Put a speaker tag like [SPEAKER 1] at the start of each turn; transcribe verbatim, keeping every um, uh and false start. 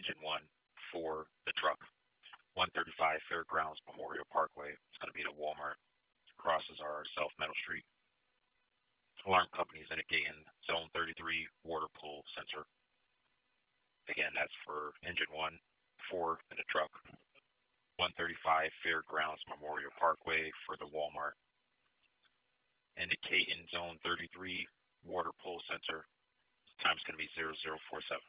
[SPEAKER 1] engine one for the truck. one thirty-five Fairgrounds Memorial Parkway. It's going to be the Walmart. Crosses our South Meadow Street. Alarm companies indicating zone thirty-three water pull sensor. Again, that's for engine one, four in the truck. one thirty-five Fairgrounds Memorial Parkway for the Walmart. Indicating zone thirty-three water pull sensor. Time's going to be zero zero four seven.